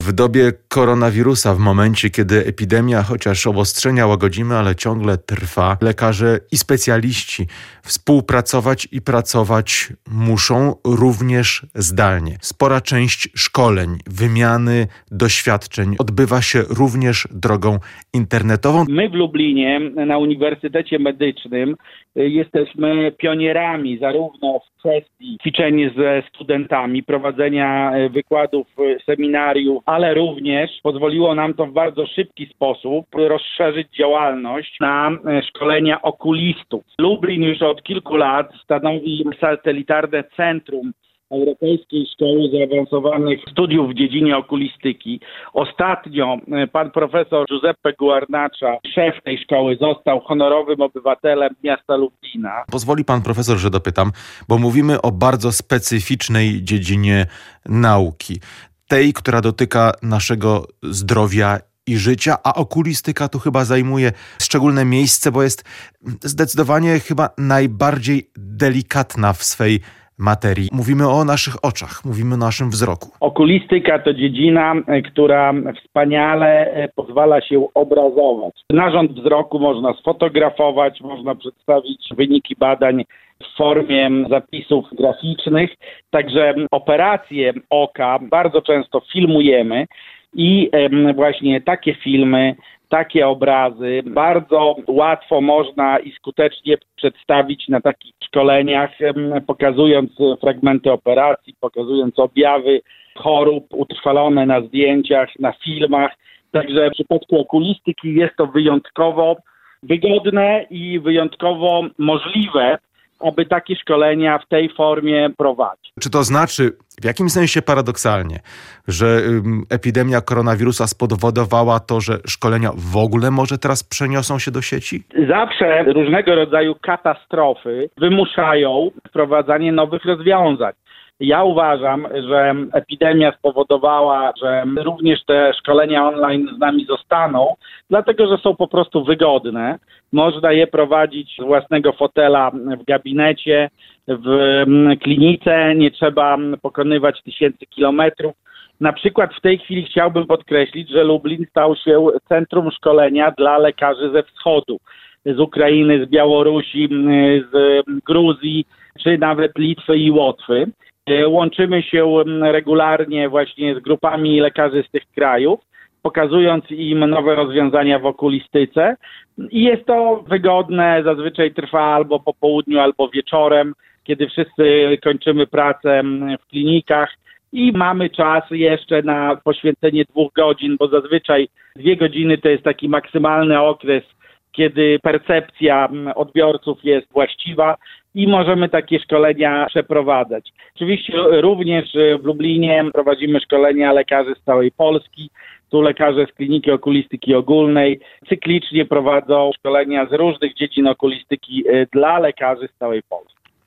W dobie koronawirusa, w momencie, kiedy epidemia, chociaż obostrzenia łagodzimy, ale ciągle trwa, lekarze i specjaliści współpracować i pracować muszą również zdalnie. Spora część szkoleń, wymiany doświadczeń odbywa się również drogą internetową. My w Lublinie na Uniwersytecie Medycznym jesteśmy pionierami zarówno w kwestii ćwiczeń ze studentami, prowadzenia wykładów, seminariów, ale również pozwoliło nam to w bardzo szybki sposób rozszerzyć działalność na szkolenia okulistów. Lublin już od kilku lat stanowi satelitarne centrum Europejskiej Szkoły Zaawansowanych Studiów w dziedzinie okulistyki. Ostatnio pan profesor Giuseppe Guarnaccia, szef tej szkoły, został honorowym obywatelem miasta Lublina. Pozwoli pan profesor, że dopytam, bo mówimy o bardzo specyficznej dziedzinie nauki. Tej, która dotyka naszego zdrowia i życia, a okulistyka tu chyba zajmuje szczególne miejsce, bo jest zdecydowanie chyba najbardziej delikatna w swej materii. Mówimy o naszych oczach, mówimy o naszym wzroku. Okulistyka to dziedzina, która wspaniale pozwala się obrazować. Narząd wzroku można sfotografować, można przedstawić wyniki badań w formie zapisów graficznych. Także operacje oka bardzo często filmujemy i właśnie takie filmy, takie obrazy bardzo łatwo można i skutecznie przedstawić na takich szkoleniach, pokazując fragmenty operacji, pokazując objawy chorób utrwalone na zdjęciach, na filmach. Także w przypadku okulistyki jest to wyjątkowo wygodne i wyjątkowo możliwe, aby takie szkolenia w tej formie prowadzić. Czy to znaczy, w jakim sensie paradoksalnie, że epidemia koronawirusa spowodowała to, że szkolenia w ogóle może teraz przeniosą się do sieci? Zawsze różnego rodzaju katastrofy wymuszają wprowadzanie nowych rozwiązań. Ja uważam, że epidemia spowodowała, że również te szkolenia online z nami zostaną, dlatego że są po prostu wygodne. Można je prowadzić z własnego fotela w gabinecie, w klinice, nie trzeba pokonywać tysięcy kilometrów. Na przykład w tej chwili chciałbym podkreślić, że Lublin stał się centrum szkolenia dla lekarzy ze wschodu, z Ukrainy, z Białorusi, z Gruzji, czy nawet Litwy i Łotwy. Łączymy się regularnie właśnie z grupami lekarzy z tych krajów, pokazując im nowe rozwiązania w okulistyce i jest to wygodne, zazwyczaj trwa albo po południu, albo wieczorem, kiedy wszyscy kończymy pracę w klinikach i mamy czas jeszcze na poświęcenie 2 godzin, bo zazwyczaj 2 godziny to jest taki maksymalny okres, kiedy percepcja odbiorców jest właściwa i możemy takie szkolenia przeprowadzać. Oczywiście również w Lublinie prowadzimy szkolenia lekarzy z całej Polski. Tu lekarze z Kliniki Okulistyki Ogólnej cyklicznie prowadzą szkolenia z różnych dziedzin okulistyki dla lekarzy z całej Polski.